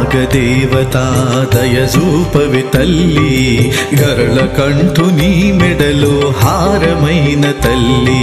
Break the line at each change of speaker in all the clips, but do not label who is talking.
నాగదేవతా దయజూపవి తల్లి గరళ కంఠుని మెడలో హారమైన తల్లి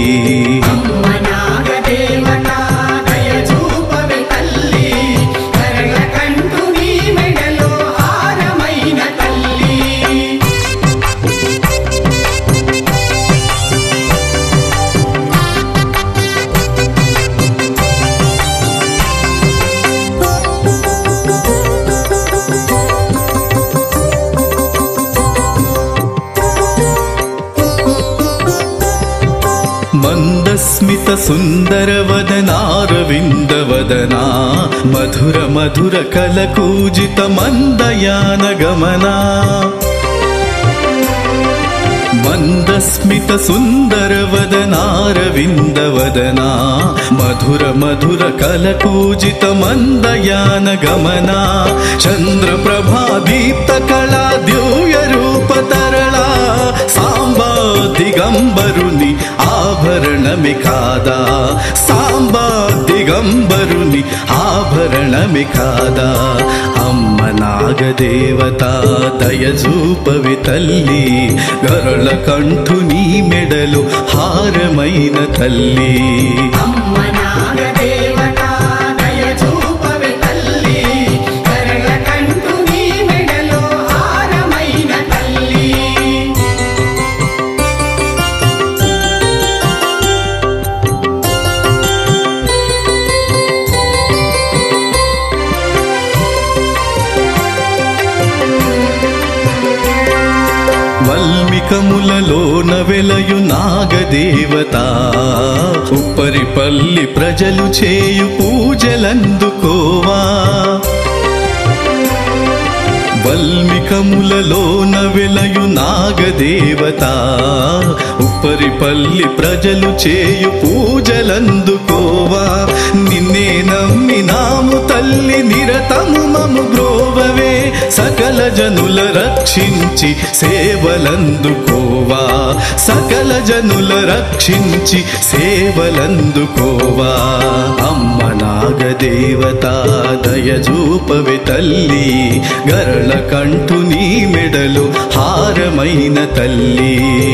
మందస్మిత సుందర వదనారవింద వదనా మధుర మధుర కలకూజిత మందయాన గమనా మందస్మిత సుందర వదనారవింద వదనా మధుర మధుర కలకూజిత మందయాన గమనా చంద్రప్రభా దీప్త కళా దివ్య రూప తరళా సాంబా దిగంబరుని ఆభరణమి కాదా సాంబా దిగంబరుని ఆభరణమి కాదా అమ్మ నాగదేవతా దయజూపవి తల్లి గరళ కంఠుని మెడలు హారమైన తల్లి వల్మికములలోన వెలయు నాగదేవతా ఉప్పరిపల్లి ప్రజలు చేయు పూజలందుకోవా వల్మికములలోన వెలయు నాగదేవతా ఉప్పరిపల్లి ప్రజలు చేయు పూజలందుకోవా నిన్నే నమ్మినాము తల్లి నిరతము మము బ్రోవవే సకల జనుల రక్షించి సేవలందుకోవా సకల జనుల రక్షించి సేవలందుకోవా అమ్మ నాగదేవతా దయజూపవి తల్లి గరళ కంఠుని మెడలు హారమైన తల్లి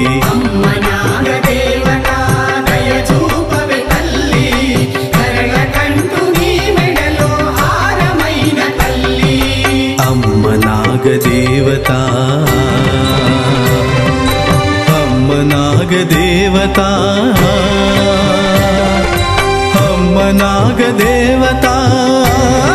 అమ్మ నాగదేవతా అమ్మ నాగదేవతా అమ్మ నాగదేవతా